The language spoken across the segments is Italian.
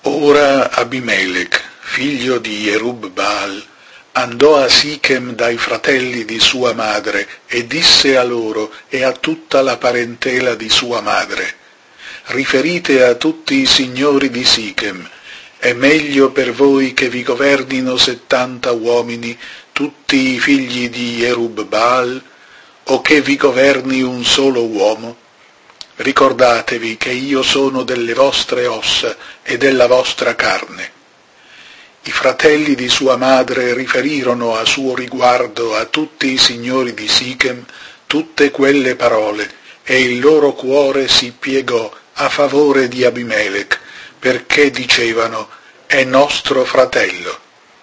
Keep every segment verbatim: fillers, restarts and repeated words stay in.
Ora Abimelech, figlio di Jerub-Baal, andò a Sichem dai fratelli di sua madre e disse a loro e a tutta la parentela di sua madre: riferite a tutti i signori di Sichem: è meglio per voi che vi governino settanta uomini, tutti i figli di Jerub-Baal, o che vi governi un solo uomo? Ricordatevi che io sono delle vostre ossa e della vostra carne. I fratelli di sua madre riferirono a suo riguardo a tutti i signori di Sichem tutte quelle parole, e il loro cuore si piegò a favore di Abimelech, perché dicevano: è nostro fratello.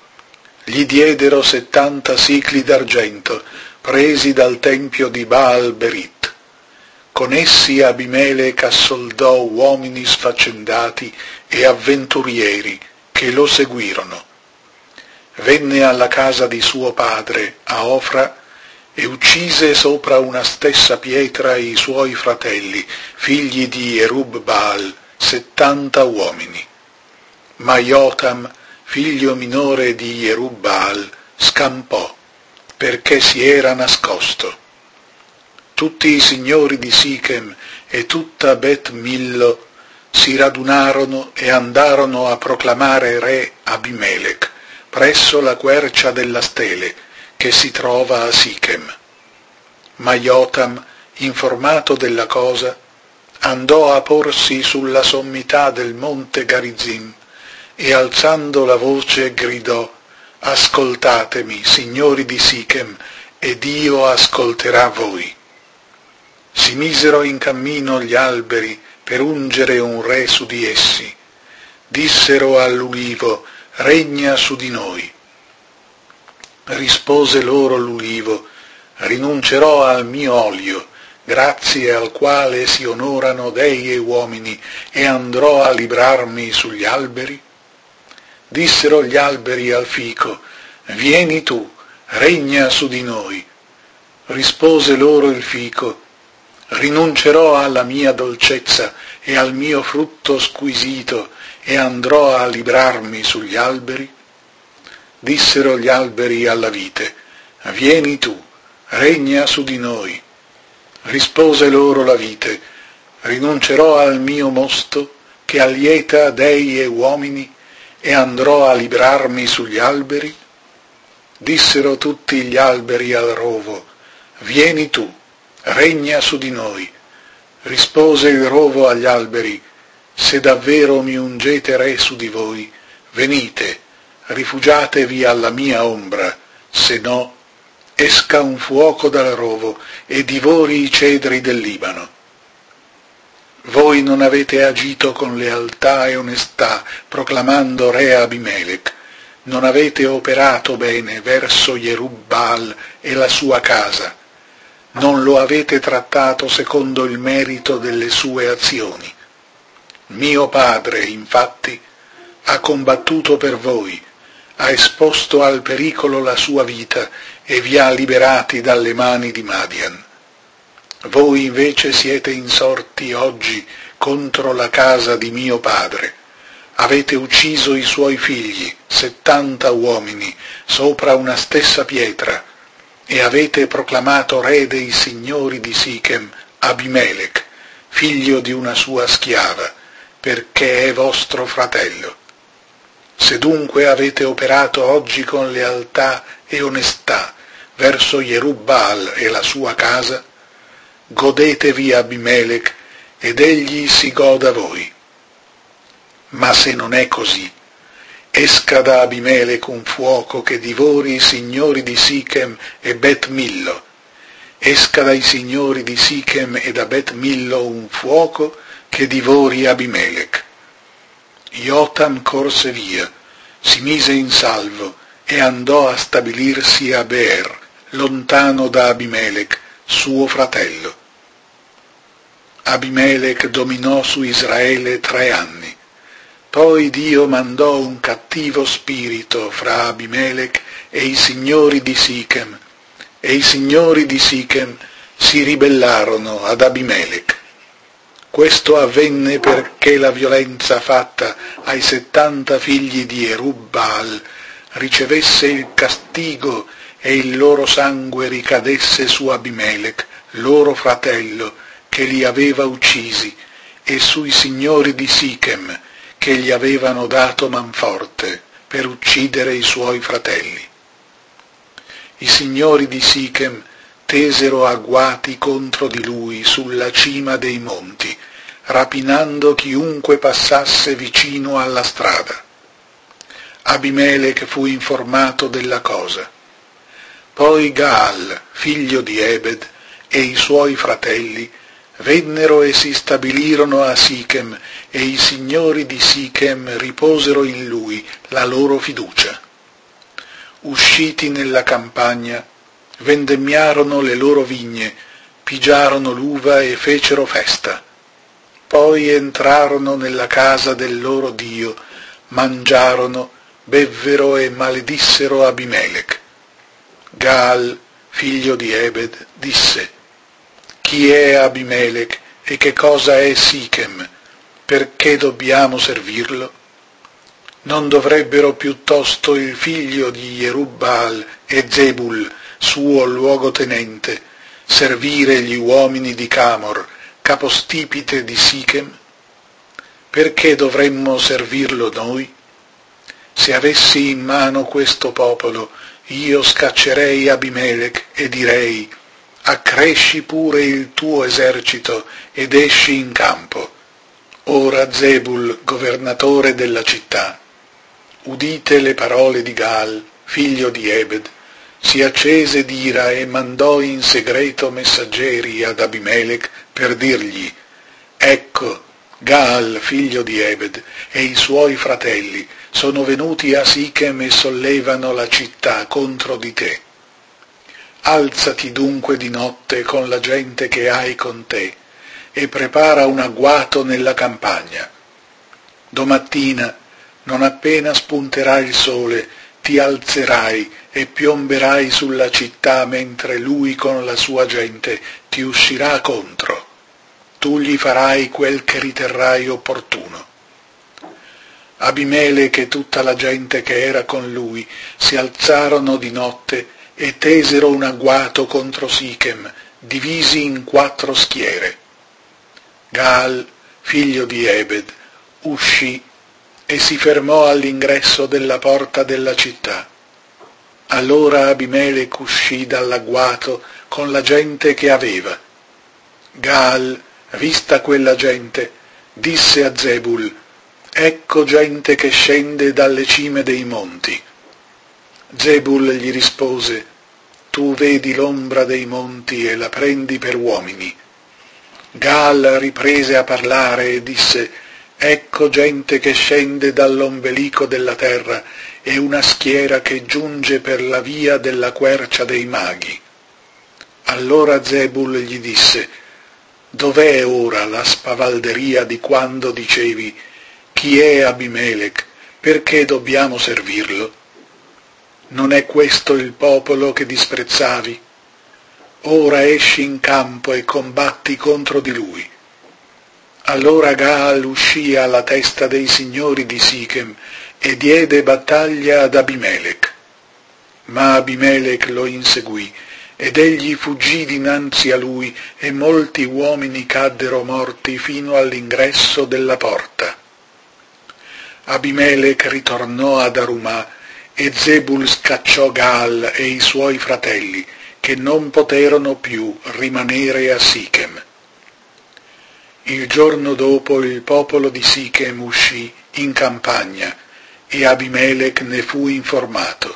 Gli diedero settanta sicli d'argento, presi dal tempio di Baal Berit. Con essi Abimelech assoldò uomini sfaccendati e avventurieri che lo seguirono. Venne alla casa di suo padre, a Ofra, e uccise sopra una stessa pietra i suoi fratelli, figli di Jerub-Baal, settanta uomini. Ma Jotam, figlio minore di Jerub-Baal, scampò, perché si era nascosto. Tutti i signori di Sichem e tutta Bet Millo si radunarono e andarono a proclamare re Abimelech presso la quercia della stele, che si trova a Sichem. Ma Jotam, informato della cosa, andò a porsi sulla sommità del monte Garizim e alzando la voce gridò: ascoltatemi, signori di Sichem, ed io ascolterà voi. Si misero in cammino gli alberi per ungere un re su di essi. Dissero all'ulivo: regna su di noi. Rispose loro l'ulivo: rinuncerò al mio olio, grazie al quale si onorano dei e uomini, e andrò a librarmi sugli alberi? Dissero gli alberi al fico: vieni tu, regna su di noi. Rispose loro il fico: rinuncerò alla mia dolcezza e al mio frutto squisito, e andrò a librarmi sugli alberi? Dissero gli alberi alla vite: vieni tu, regna su di noi. Rispose loro la vite: rinuncerò al mio mosto, che allieta dei e uomini, e andrò a librarmi sugli alberi? Dissero tutti gli alberi al rovo: vieni tu, regna su di noi. Rispose il rovo agli alberi: se davvero mi ungete re su di voi, venite, rifugiatevi alla mia ombra, se no esca un fuoco dal rovo e divori i cedri del Libano. Voi non avete agito con lealtà e onestà, proclamando re Abimelech, non avete operato bene verso Jerub-Baal e la sua casa, non lo avete trattato secondo il merito delle sue azioni. Mio padre, infatti, ha combattuto per voi, ha esposto al pericolo la sua vita e vi ha liberati dalle mani di Madian. Voi invece siete insorti oggi contro la casa di mio padre. Avete ucciso i suoi figli, settanta uomini, sopra una stessa pietra, e avete proclamato re dei signori di Sichem Abimelech, figlio di una sua schiava, perché è vostro fratello. Se dunque avete operato oggi con lealtà e onestà verso Jerub-Baal e la sua casa, godetevi Abimelech ed egli si goda voi. Ma se non è così, esca da Abimelech un fuoco che divori i signori di Sichem e Bet Millo. Esca dai signori di Sichem e da Bet Millo un fuoco che divori Abimelech. Jotam corse via, si mise in salvo e andò a stabilirsi a Beer, lontano da Abimelech, suo fratello. Abimelech dominò su Israele tre anni. Poi Dio mandò un cattivo spirito fra Abimelech e i signori di Sichem, e i signori di Sichem si ribellarono ad Abimelech. Questo avvenne perché la violenza fatta ai settanta figli di Jerubbaal ricevesse il castigo e il loro sangue ricadesse su Abimelech, loro fratello, che li aveva uccisi, e sui signori di Sichem, che gli avevano dato manforte per uccidere i suoi fratelli. I signori di Sichem tesero agguati contro di lui sulla cima dei monti, rapinando chiunque passasse vicino alla strada. Abimelech fu informato della cosa. Poi Gaal, figlio di Ebed, e i suoi fratelli vennero e si stabilirono a Sichem, e i signori di Sichem riposero in lui la loro fiducia. Usciti nella campagna, vendemmiarono le loro vigne, pigiarono l'uva e fecero festa. Poi entrarono nella casa del loro Dio, mangiarono, bevvero e maledissero Abimelech. Gaal, figlio di Ebed, disse: «Chi è Abimelech e che cosa è Sichem? Perché dobbiamo servirlo? Non dovrebbero piuttosto il figlio di Jerubbaal e Zebul, suo luogotenente, servire gli uomini di Camor, capostipite di Sichem? Perché dovremmo servirlo noi? Se avessi in mano questo popolo, io scaccerei Abimelech e direi: accresci pure il tuo esercito ed esci in campo. Ora Zebul, governatore della città, udite le parole di Gaal, figlio di Ebed, si accese d'ira e mandò in segreto messaggeri ad Abimelech per dirgli: ecco, Gaal, figlio di Ebed, e i suoi fratelli sono venuti a Sichem e sollevano la città contro di te. Alzati dunque di notte con la gente che hai con te e prepara un agguato nella campagna. Domattina, non appena spunterà il sole, ti alzerai e piomberai sulla città mentre lui con la sua gente ti uscirà contro. Tu gli farai quel che riterrai opportuno. Abimelech e tutta la gente che era con lui si alzarono di notte e tesero un agguato contro Sichem, divisi in quattro schiere. Gaal, figlio di Ebed, uscì e si fermò all'ingresso della porta della città. Allora Abimelech uscì dall'agguato con la gente che aveva. Gaal, vista quella gente, disse a Zebul: ecco gente che scende dalle cime dei monti. Zebul gli rispose: tu vedi l'ombra dei monti e la prendi per uomini. Gaal riprese a parlare e disse: ecco gente che scende dall'ombelico della terra e una schiera che giunge per la via della quercia dei maghi. Allora Zebul gli disse: dov'è ora la spavalderia di quando dicevi: chi è Abimelech? Perché dobbiamo servirlo? Non è questo il popolo che disprezzavi? Ora esci in campo e combatti contro di lui. Allora Gaal uscì alla testa dei signori di Sichem e diede battaglia ad Abimelech. Ma Abimelech lo inseguì, ed egli fuggì dinanzi a lui, e molti uomini caddero morti fino all'ingresso della porta. Abimelech ritornò ad Arumah, e Zebul scacciò Gaal e i suoi fratelli, che non poterono più rimanere a Sichem. Il giorno dopo il popolo di Sichem uscì in campagna, e Abimelech ne fu informato.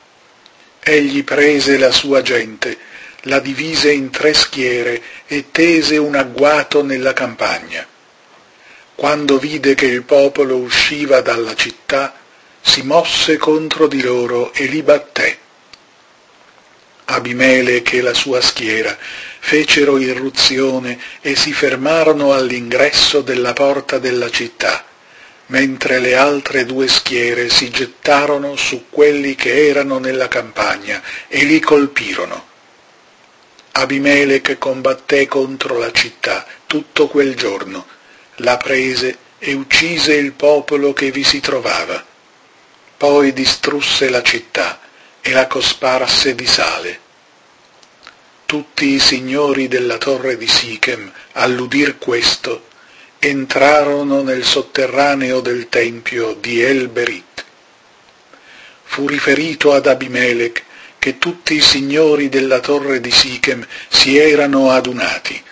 Egli prese la sua gente, la divise in tre schiere e tese un agguato nella campagna. Quando vide che il popolo usciva dalla città, si mosse contro di loro e li batté. Abimelech e la sua schiera fecero irruzione e si fermarono all'ingresso della porta della città, mentre le altre due schiere si gettarono su quelli che erano nella campagna e li colpirono. Abimelech combatté contro la città tutto quel giorno, la prese e uccise il popolo che vi si trovava. Poi distrusse la città e la cosparse di sale. Tutti i signori della torre di Sichem, all'udir questo, entrarono nel sotterraneo del tempio di El-Berit. Fu riferito ad Abimelech che tutti i signori della torre di Sichem si erano adunati.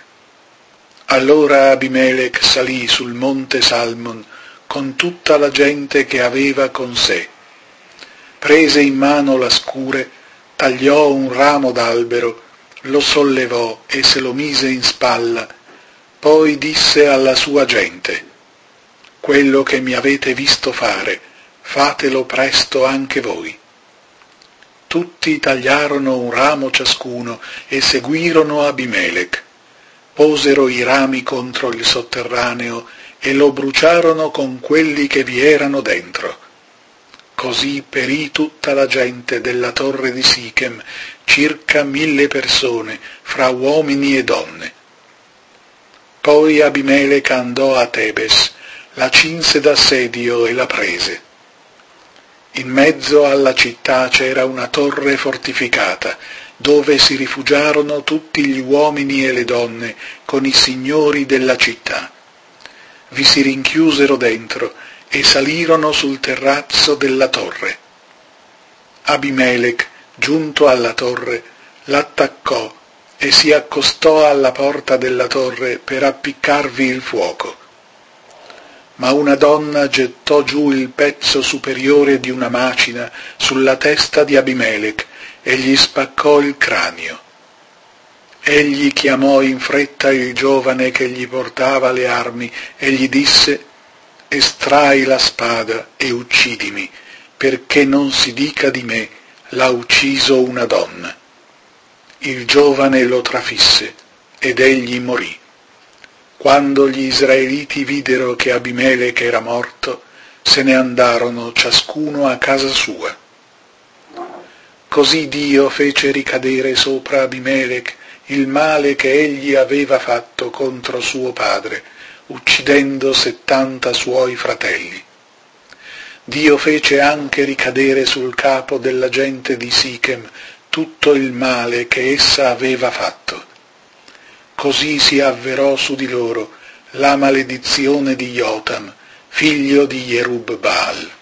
Allora Abimelech salì sul monte Salmon con tutta la gente che aveva con sé. Prese in mano la scure, tagliò un ramo d'albero, lo sollevò e se lo mise in spalla, poi disse alla sua gente: «Quello che mi avete visto fare, fatelo presto anche voi». Tutti tagliarono un ramo ciascuno e seguirono Abimelech. Posero i rami contro il sotterraneo e lo bruciarono con quelli che vi erano dentro. Così perì tutta la gente della torre di Sichem, circa mille persone, fra uomini e donne. Poi Abimelech andò a Tebes, la cinse d'assedio e la prese. In mezzo alla città c'era una torre fortificata, dove si rifugiarono tutti gli uomini e le donne con i signori della città. Vi si rinchiusero dentro e salirono sul terrazzo della torre. Abimelech, giunto alla torre, l'attaccò e si accostò alla porta della torre per appiccarvi il fuoco. Ma una donna gettò giù il pezzo superiore di una macina sulla testa di Abimelech e gli spaccò il cranio. Egli chiamò in fretta il giovane che gli portava le armi e gli disse: «Estrai la spada e uccidimi, perché non si dica di me, l'ha ucciso una donna». Il giovane lo trafisse ed egli morì. Quando gli israeliti videro che Abimelech era morto, se ne andarono ciascuno a casa sua. Così Dio fece ricadere sopra Abimelech il male che egli aveva fatto contro suo padre, uccidendo settanta suoi fratelli. Dio fece anche ricadere sul capo della gente di Sichem tutto il male che essa aveva fatto. Così si avverò su di loro la maledizione di Jotam, figlio di Jerub-Baal.